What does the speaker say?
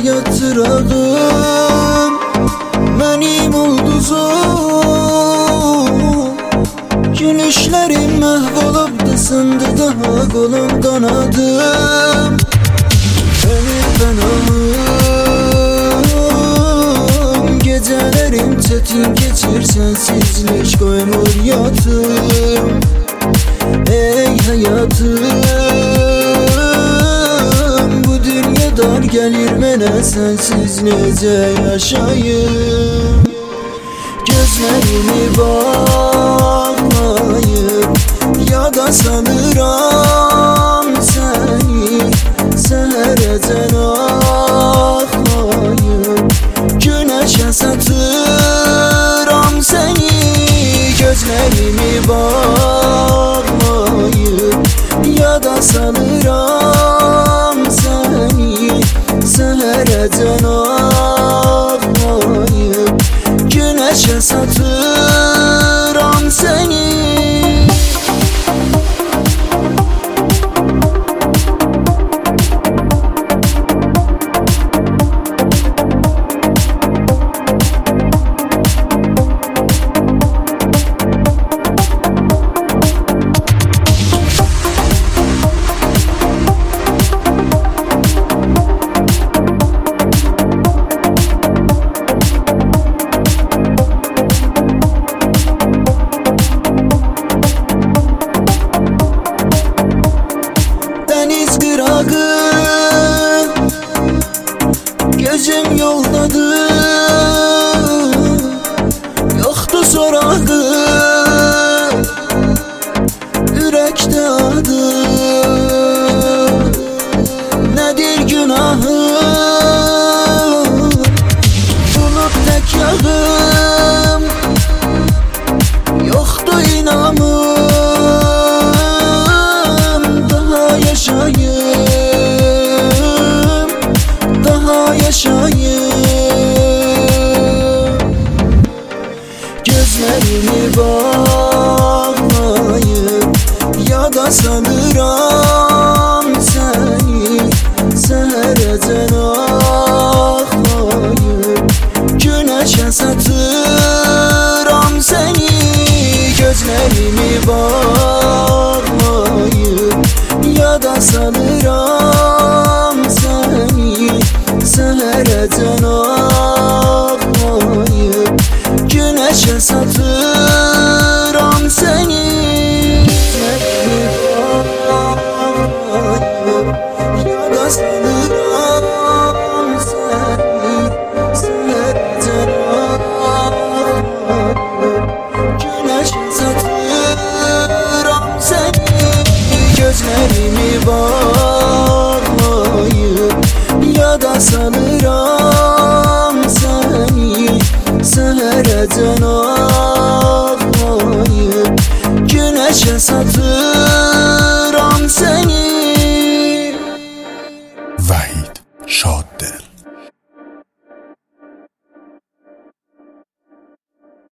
yatıralım benim ulduzum. Gülüşlerim mahvolup da sındı daha kolum kanadım. Benim fenahım, gecelerim çetin geçir sensizlik koymur yatım. Ey hayatım, bu dünya dar gelir mene, sensiz nece yaşayım. Gözlerimi bağlayıp ya da sanıram seni, sehereden ağlayıp güneşe satıram seni. Gözlerimi bağlayıp ya da sanıram seni, sehereden ağlayıp güneşe satıram seni. Gözüm yoldadır, yoktu sorağı, yürekte adı. Nedir günahım, bulup tek yağım, yoktu inamım. Daha yaşayayım, daha yaşayayım. Gözlerimi bağlayıp ya da sanıram seni, sehereden ağlayıp güneşe satıram seni. Gözlerimi bağlayıp ya da sanıram seni, sehereden ağlayıp güneşe satıram seni. Gözlerimi bağlayıp ya da sanıram seni, sehereden ağlayıp güneşe satıram seni. Gözlerimi bağlayıp ya da sanıram seni, sehereden ağlayıp güneşe satıram.